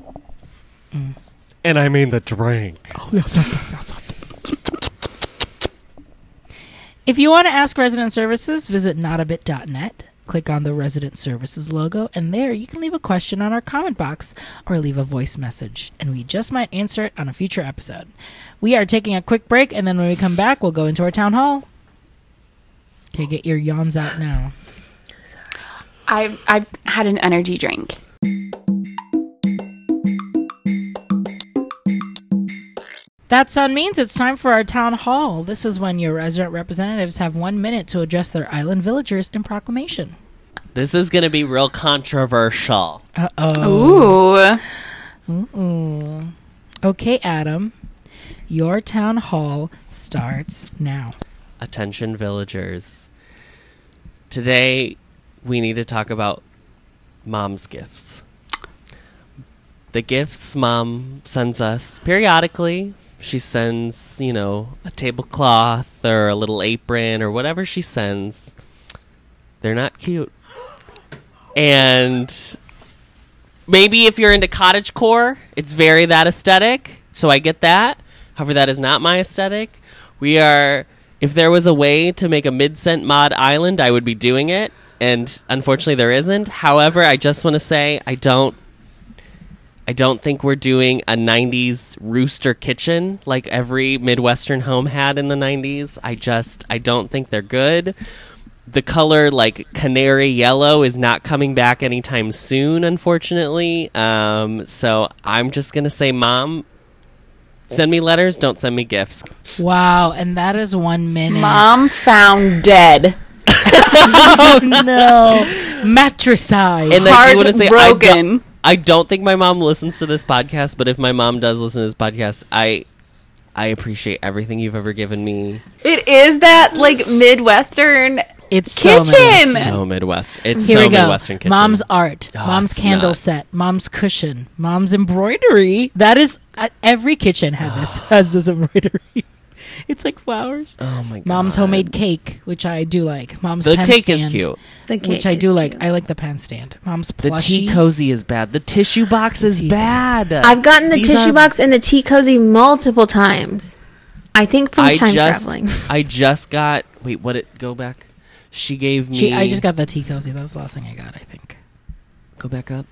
And I mean the drink. if you want to ask Resident Services, visit notabit dot net. Click on the Resident Services logo, and there you can leave a question on our comment box or leave a voice message, and we just might answer it on a future episode. We are taking a quick break, and then when we come back, we'll go into our town hall. Okay, get your yawns out now. I've I've had an energy drink. That sound means it's time for our town hall. This is when your resident representatives have one minute to address their island villagers in proclamation. This is gonna be real controversial. Uh-oh. Ooh. Ooh. Okay, Adam. Your town hall starts now. Attention, villagers. Today, we need to talk about mom's gifts. The gifts mom sends us periodically. She sends, you know, a tablecloth or a little apron or whatever she sends. They're not cute. And maybe if you're into cottagecore, it's very that aesthetic. So I get that. However, that is not my aesthetic. We are, if there was a way to make a mid-cent mod island, I would be doing it. And unfortunately, there isn't. However, I just want to say I don't I don't think we're doing a nineties rooster kitchen like every Midwestern home had in the nineties. I just, I don't think they're good. The color, like, canary yellow is not coming back anytime soon, unfortunately. Um, so I'm just going to say, Mom, send me letters, don't send me gifts. Wow, and that is one minute. Mom found dead. Oh no, matricide. And like, you want to say, I don't, Heartbroken. I don't think my mom listens to this podcast, but if my mom does listen to this podcast, I I appreciate everything you've ever given me. It is that like Midwestern. It's so Kitchen! nice. So Midwest. It's Here so we go. Midwestern kitchen. Mom's art, Oh, mom's it's candle not. set, mom's cushion, mom's embroidery. That is uh, every kitchen had this has this embroidery. It's like flowers. Oh my god. Mom's homemade cake, which I do like. Mom's The pen cake stand, is cute. The cake which I is do like. cute. I like the pen stand. Mom's The plushie. tea cozy is bad. The tissue box is tea- bad. I've gotten the These tissue are- box and the tea cozy multiple times. I think from I time just, traveling. I just got. Wait, what? It go back. She gave me. She, I just got the tea cozy. That was the last thing I got. I think. Go back up.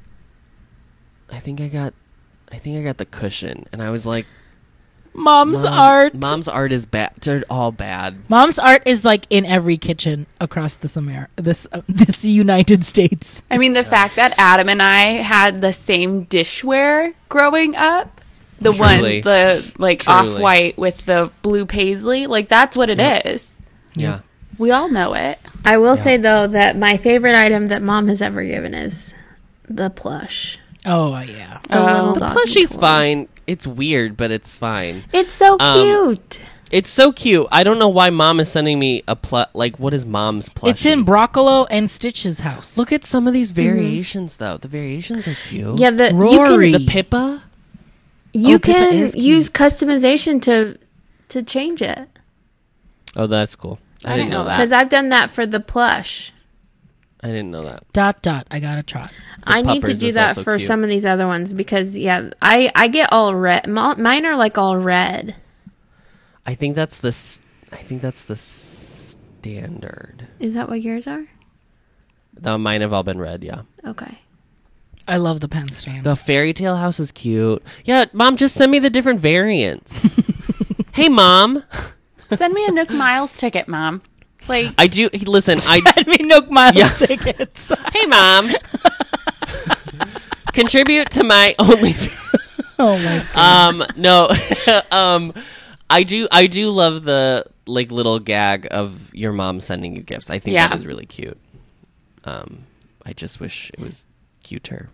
I think I got. I think I got the cushion, and I was like, Mom's Mom- art. Mom's art is bad. They're all bad. Mom's art is like in every kitchen across this Amer- this uh, this United States. I mean, the fact that Adam and I had the same dishware growing up, the Truly. one, the like Truly. off white with the blue paisley, like that's what it Yep. is. Yeah. We all know it. I will Yeah. say though that my favorite item that mom has ever given is the plush. Oh uh, yeah. The Oh. little The doggy plushie's toy. fine. It's weird, but it's fine. It's so Um, cute. It's so cute. I don't know why mom is sending me a plu- like what is mom's plushie? It's in Broccolo and Stitch's house. Look at some of these variations though. The variations are cute. Yeah, the you Rory. can The Pippa? you Oh, Pippa can is cute. use customization to to change it. Oh, that's cool. I, I didn't didn't know know that. Because I've done that for the plush. I didn't know that. dot dot. I got to try. I need to puppers do is that also for cute. some of these other ones because yeah, I I get all red. mo- Mine are like all red. I think that's the s- I think that's the standard. Is that what yours are? The mine have all been red, yeah. Okay. I love the pen stand. The fairy tale house is cute. Yeah, mom, just send me the different variants. Hey, mom. Send me a Nook Miles ticket, Mom. Like, I do. Listen, I. Send me Nook Miles Yeah. tickets. Hey, mom. Contribute to my only. Oh my god. Um, no. um, I do. I do love the like little gag of your mom sending you gifts. I think Yeah. that is really cute. Um, I just wish it was cuter.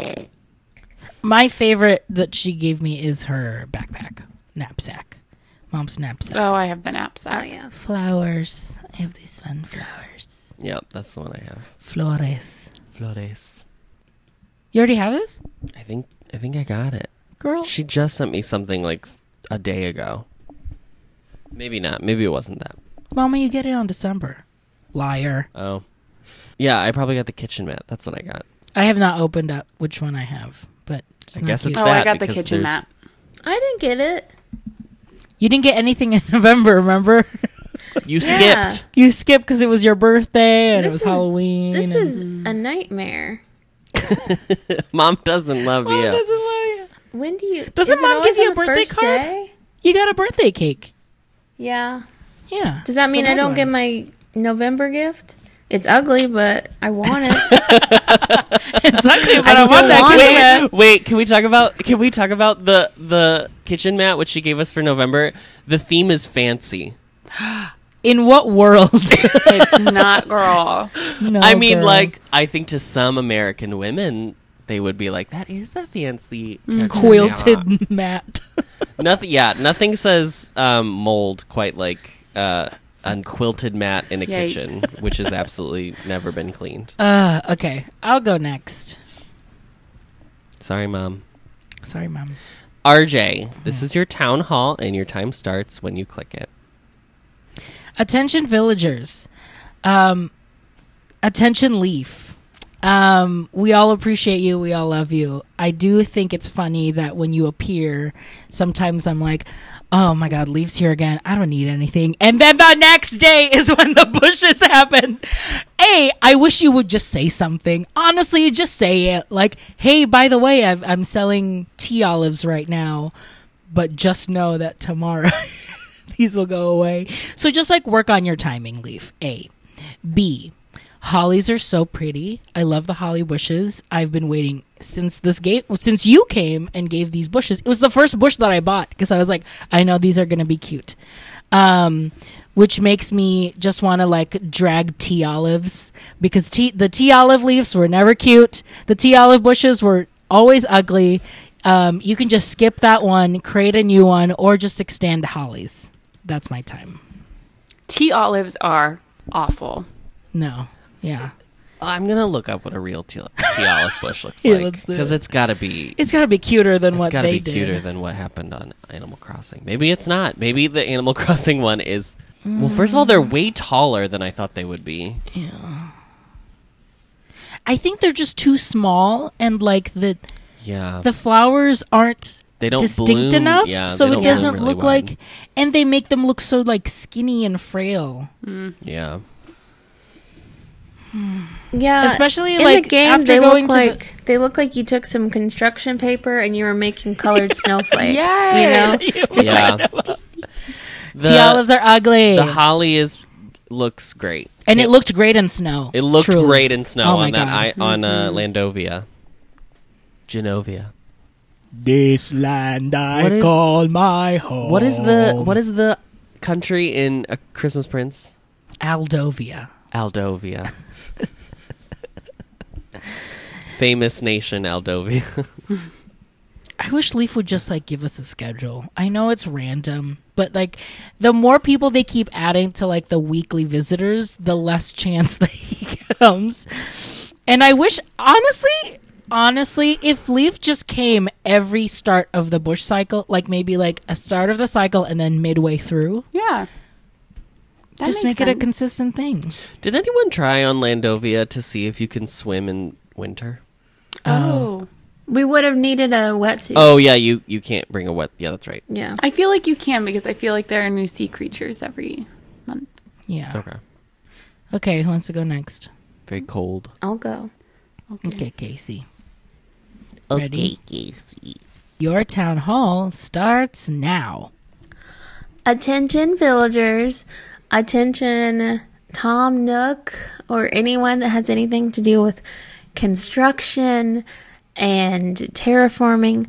My favorite that she gave me is her backpack, knapsack. Mom's knapsack. oh, I have the Oh knapsack. yeah. Flowers. I have these fun flowers. Yep, that's the one I have. Flores. Flores. You already have this? I think. I think I got it. Girl. She just sent me something like a day ago. Maybe not. Maybe it wasn't that. Mama, you get it on December. Liar. Oh. Yeah, I probably got the kitchen mat. That's what I got. I have not opened up which one I have, but it's I not guess cute. it's Oh, that I got the because kitchen there's- mat. I didn't get it. You didn't get anything in November, remember? You Yeah. skipped. You skipped because it was your birthday and This it was is- Halloween. This and- is a nightmare. Mom doesn't love Mom you. doesn't like it. When do you? Doesn't is it Mom always give you on a the birthday first card? day? You got a birthday cake. Yeah. Yeah. Does that It's mean the I don't red get one. my November gift? It's ugly, but I want it. Exactly, but I I, want still that want cake, it. man. Wait, can we talk about can we talk about the the kitchen mat which she gave us for November? The theme is fancy. In what world? It's not, girl. No, I mean, girl. like, I think to some American women, they would be like, "That is a fancy kitchen quilted mat. mat." Nothing, yeah, nothing says um, mold quite like uh, a quilted mat in a Yikes. kitchen, which has absolutely never been cleaned. Uh, okay, I'll go next. Sorry, Mom. Sorry, Mom. R J, this is your town hall, and your time starts when you click it. Attention villagers. Um, attention Leaf. Um, we all appreciate you. We all love you. I do think it's funny that when you appear, sometimes I'm like, oh my God, Leaf's here again. I don't need anything. And then the next day is when the bushes happen. A, I wish you would just say something. Honestly, just say it. Like, hey, by the way, I've, I'm selling tea olives right now, but just know that tomorrow these will go away. So just like work on your timing, Leaf. A. B. Hollies are so pretty. I love the holly bushes. I've been waiting since this gate, since you came and gave these bushes. It was the first bush that I bought because I was like, I know these are going to be cute. Um, which makes me just want to like drag tea olives because tea, the tea olive leaves were never cute. The tea olive bushes were always ugly. Um, you can just skip that one, create a new one, or just extend hollies. That's my time. Tea olives are awful. No. Yeah. I'm gonna look up what a real tea, tea olive bush looks Yeah, like let's do because it. it's got to be. It's got to be cuter than It's what got to they be did. cuter than what happened on Animal Crossing. Maybe it's not. Maybe the Animal Crossing one is. Well, first of all, they're way taller than I thought they would be. Yeah. I think they're just too small, and like the Yeah, the flowers aren't they don't distinct bloom. enough, Yeah, so they it don't doesn't bloom really look wide. like. And they make them look so like skinny and frail. Yeah, Yeah, Especially, in like, the game, after they going look to the- like they look like you took some construction paper and you were making colored snowflakes. Yes. You know, just yeah. like the, Tea olives are ugly, the holly is looks great, and it Can't- looked great in snow. It looked truly. great in snow Oh my on that God. I, on uh, Landovia, Genovia. This land I What is- call my home. What is the what is the country in A Christmas Prince? Aldovia. Aldovia. Famous nation, Aldovia. I wish Leaf would just like give us a schedule. I know it's random, but like the more people they keep adding to like the weekly visitors, the less chance that he comes. And I wish, honestly, honestly, if Leaf just came every start of the bush cycle, like maybe like a start of the cycle and then midway through, Yeah. That just makes make it a sense. consistent thing. Did anyone try on Landovia to see if you can swim in winter? Oh. we would have needed a wetsuit. Oh yeah, you you can't bring a wet. Yeah, that's right. Yeah. I feel like you can because I feel like there are new sea creatures every month. Yeah. Okay. Okay, who wants to go next? Very cold. I'll go. Okay, Casey. Okay, Ready? Casey. Your town hall starts now. Attention villagers, attention Tom Nook or anyone that has anything to do with construction and terraforming.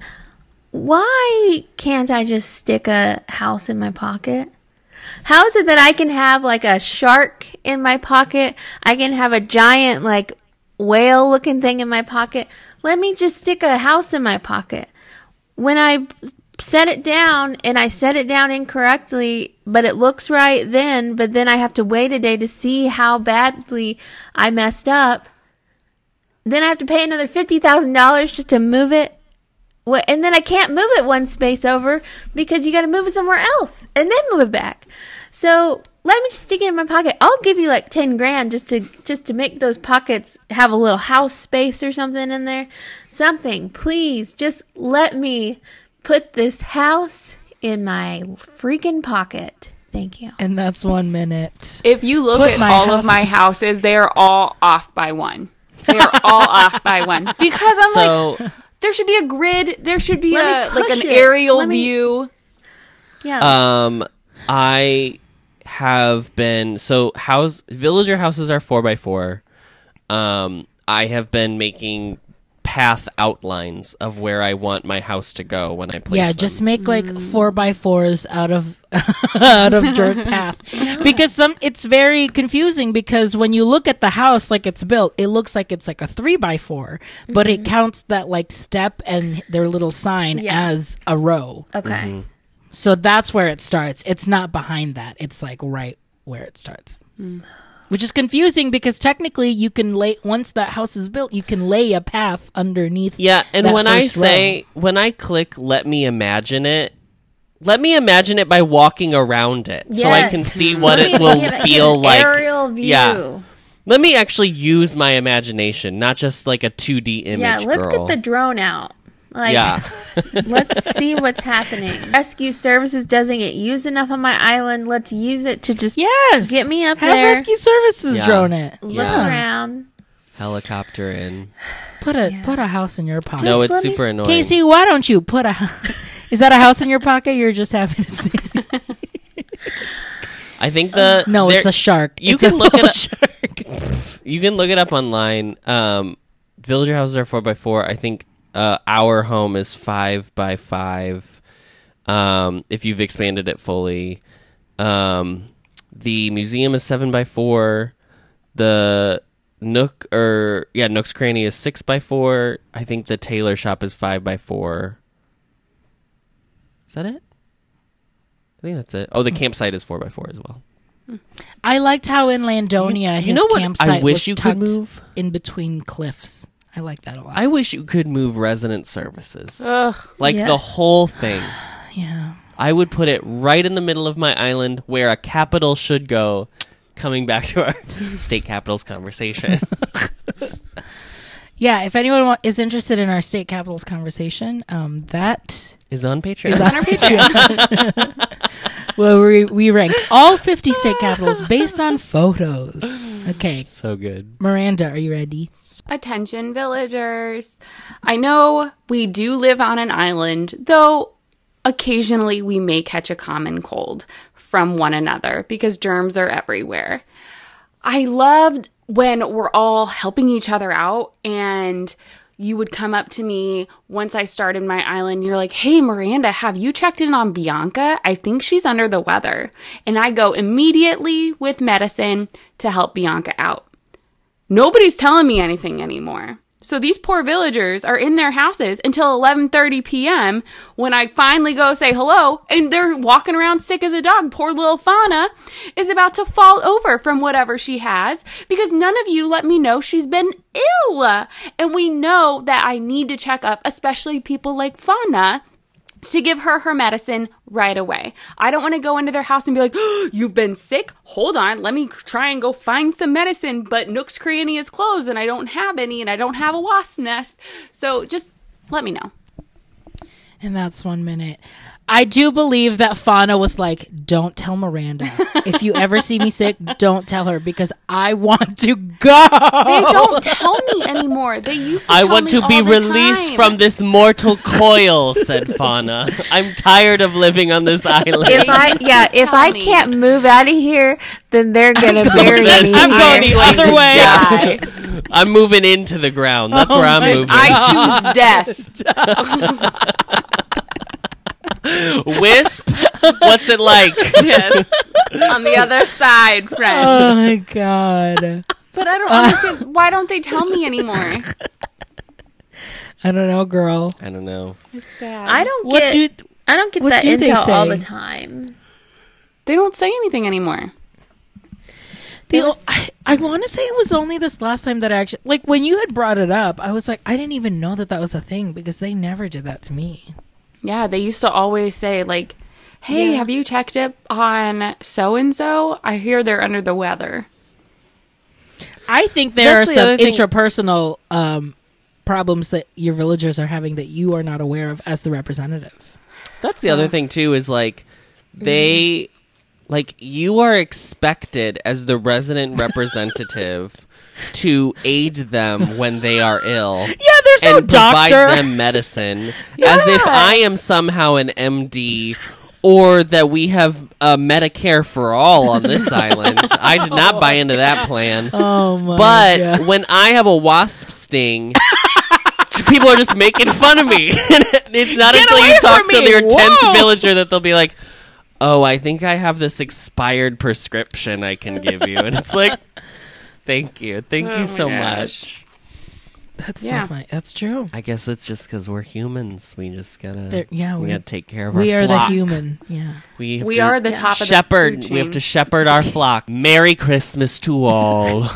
Why can't I just stick a house in my pocket? How is it that I can have like a shark in my pocket? I can have a giant like whale looking thing in my pocket. Let me just stick a house in my pocket. When I set it down and I set it down incorrectly, but it looks right then, but then I have to wait a day to see how badly I messed up. Then I have to pay another fifty thousand dollars just to move it. Well, and then I can't move it one space over because you got to move it somewhere else and then move it back. So let me just stick it in my pocket. I'll give you like ten grand just to just to make those pockets have a little house space or something in there. Something, please, just let me put this house in my freaking pocket. Thank you. And that's one minute. If you look Put at my all house- of my houses, they are all off by one. They are all off by one because I'm So like, there should be a grid. There should be Let a me like push an it. aerial Let me- view. Yeah. um, I have been so house villager houses are four by four. Um, I have been making path outlines of where I want my house to go when I place Yeah, them. just make like four by fours out of out of dirt path because some it's very confusing because when you look at the house like it's built, it looks like it's like a three by four, but it counts that like step and their little sign Yeah. as a row. okay. So that's where it starts. It's not behind that. It's like right where it starts. Which is confusing because technically you can lay once that house is built, you can lay a path underneath. Yeah, and that when I first say when I click let me imagine it, let me imagine it by walking around it so I Yes. can see what Let it me will give it- give feel an like. Aerial view. Yeah. Let me actually use my imagination, not just like a two D image. Yeah, let's girl. get the drone out. Like, Yeah. let's see what's happening. Rescue services doesn't get used enough on my island. Let's use it to just Yes. Get me up Have there. rescue services Yeah. drone it. look Yeah. around. Helicopter in. Put a Yeah. put a house in your pocket. No, it's let me- super annoying. Casey, why don't you put a Is that a house in your pocket? You're just happy to see. I think the No, there- it's a shark. you It's can a look it full up- shark. You can look it up online. Um, villager houses are four by four. I think uh, our home is five by five. Um, if you've expanded it fully, Um, the museum is seven by four. The Nook or yeah, Nook's Cranny is six by four. I think the tailor shop is five by four. Is that it? I think that's it. Oh, the campsite is four by four as well. I liked how in Landonia, You- his you know what campsite I wish was you could tucked move? in between cliffs. I like that a lot. I wish you could move resident services. Ugh. Like Yes. the whole thing. yeah. I would put it right in the middle of my island where a capital should go, coming back to our state capitals conversation. Yeah, if anyone wa- is interested in our state capitals conversation, um, that Is on Patreon. is on our Patreon. Well, we, we rank all fifty state capitals based on photos. Okay, So good. Miranda, are you ready? Attention, villagers. I know we do live on an island, though occasionally we may catch a common cold from one another because germs are everywhere. I loved when we're all helping each other out and you would come up to me once I started my island. You're like, hey, Miranda, have you checked in on Bianca? I think she's under the weather. And I go immediately with medicine to help Bianca out. Nobody's telling me anything anymore. So these poor villagers are in their houses until eleven thirty p.m. when I finally go say hello, and they're walking around sick as a dog. Poor little Fauna is about to fall over from whatever she has because none of you let me know she's been ill. And we know that I need to check up, especially people like Fauna, to give her her medicine right away. I don't want to go into their house and be like, oh, you've been sick? Hold on, let me try and go find some medicine, but Nook's Cranny is closed and I don't have any and I don't have a wasp nest. So just let me know. And that's one minute. I do believe that Fauna was like, don't tell Miranda. If you ever see me sick, don't tell her because I want to go. They don't tell me anymore. They used to I tell want me to be all the released time. from this mortal coil, said Fauna. I'm tired of living on this island. If I used to yeah, if tell I me. can't move out of here, then they're gonna bury then- me. I'm going here. the other way. Die. I'm moving into the ground. That's Oh where I'm my moving. I choose death. Wisp, what's it like? Yes. On the other side, friend. Oh my god. But I don't understand. Why don't they tell me anymore? I don't know, girl. I don't know. It's sad. I don't What get do I don't get what that do they intel all say? the time. They don't say anything anymore. the, I, I want to say it was only this last time that I actually like when you had brought it up. I was like, I didn't even know that that was a thing because they never did that to me. Yeah, they used to always say, like, hey, Yeah. have you checked up on so-and-so? I hear they're under the weather. I think there That's are the some other thing- interpersonal um, problems that your villagers are having that you are not aware of as the representative. That's the other thing too. Is like they, like you are expected as the resident representative to aid them when they are ill. Yeah, there's no and provide doctor. them medicine as if I am somehow an M D or that we have uh, Medicare for all on this island. I did not buy into that plan. Oh my But god. when I have a wasp sting, people are just making fun of me. It's not Get until away you talk from to me. your tenth Whoa. villager that they'll be like, oh, I think I have this expired prescription I can give you. And it's like, thank you. Thank Oh you my so gosh. much. That's Yeah. so funny. That's true. I guess it's just because we're humans. We just gotta, They're- yeah, we we- gotta take care of We our are flock. the human. Yeah. We, have We to are the top of the shepherd. food We have chain. to shepherd our flock. Merry Christmas to all.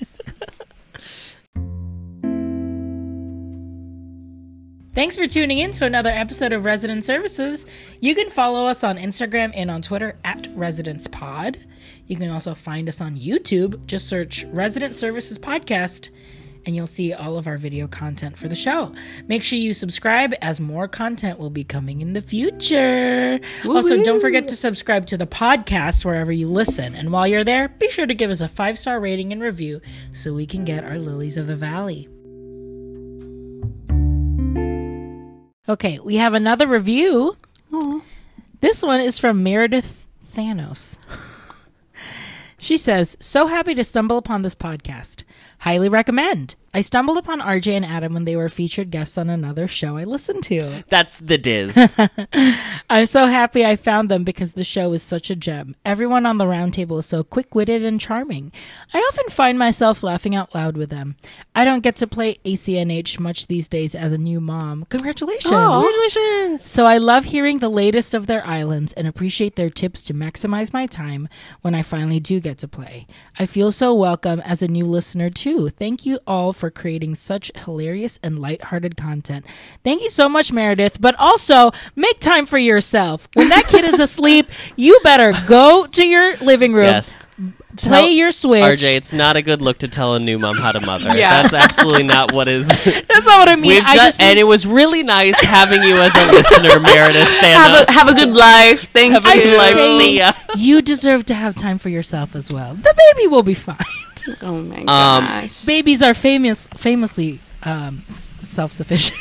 Thanks for tuning in to another episode of Resident Services. You can follow us on Instagram and on Twitter at Residence Pod. You can also find us on YouTube. Just search Resident Services Podcast and you'll see all of our video content for the show. Make sure you subscribe as more content will be coming in the future. Also, don't forget to subscribe to the podcast wherever you listen. And while you're there, be sure to give us a five-star rating and review so we can get our lilies of the valley. Okay, we have another review. Aw. This one is from Meredith Thanos. She says, so happy to stumble upon this podcast. Highly recommend. I stumbled upon R J and Adam when they were featured guests on another show I listened to. That's the Diz. I'm so happy I found them because the show is such a gem. Everyone on the roundtable is so quick-witted and charming. I often find myself laughing out loud with them. I don't get to play A C N H much these days as a new mom. Congratulations. Aw. Congratulations. So I love hearing the latest of their islands and appreciate their tips to maximize my time when I finally do get to play. I feel so welcome as a new listener too. Thank you all for creating such hilarious and lighthearted content. Thank you so much, Meredith, but also make time for yourself. When that kid is asleep, you better go to your living room. Yes. Play Tell- your Switch. R J, it's not a good look to tell a new mom how to mother. Yeah. That's absolutely not what is. That's not what I mean. We've I just, just and it was really nice having you as a listener, Meredith. Have a, have a good life. Thank Have a you. good I'm life. saying See ya. you deserve to have time for yourself as well. The baby will be fine. Oh my Um, gosh. Babies are famous, famously um, s- self-sufficient.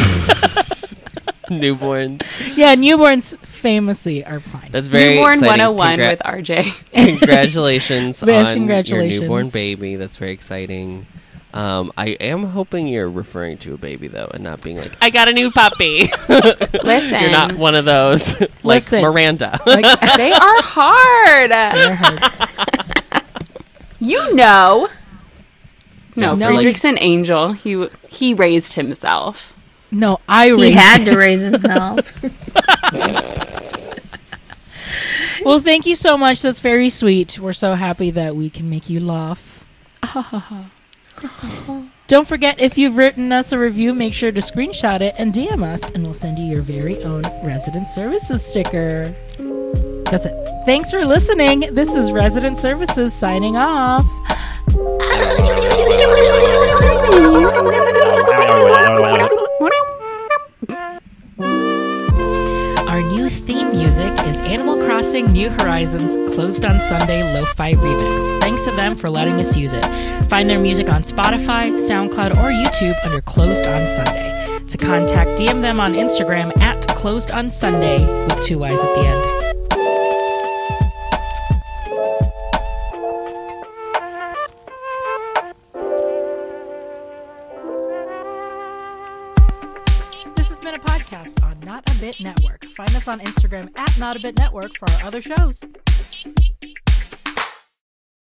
Newborn. Yeah, newborns famously are fine. That's very Newborn exciting. one oh one Congra- with R J. Congratulations Yes, on congratulations. your newborn baby. That's very exciting. Um, I am hoping you're referring to a baby though, and not being like, "I got a new puppy." Listen, You're not one of those like Listen. Miranda. Like, they are hard. they're hard. You know. No, No, Frederick's an angel. He he raised himself. No, I He raised had to raise himself. Well, thank you so much. That's very sweet. We're so happy that we can make you laugh. Don't forget, if you've written us a review, make sure to screenshot it and D M us, and we'll send you your very own Resident Services sticker. That's it. Thanks for listening. This is Resident Services signing off. Our new theme music is Animal Crossing New Horizons Closed on Sunday Lo-Fi Remix. Thanks to them for letting us use it. Find their music on Spotify, SoundCloud, or YouTube under Closed on Sunday. To contact, D M them on Instagram at Closed on Sunday with two Y's at the end. This has been a podcast on Not a Bit Network. Find us on Instagram at Not a Bit Network for our other shows.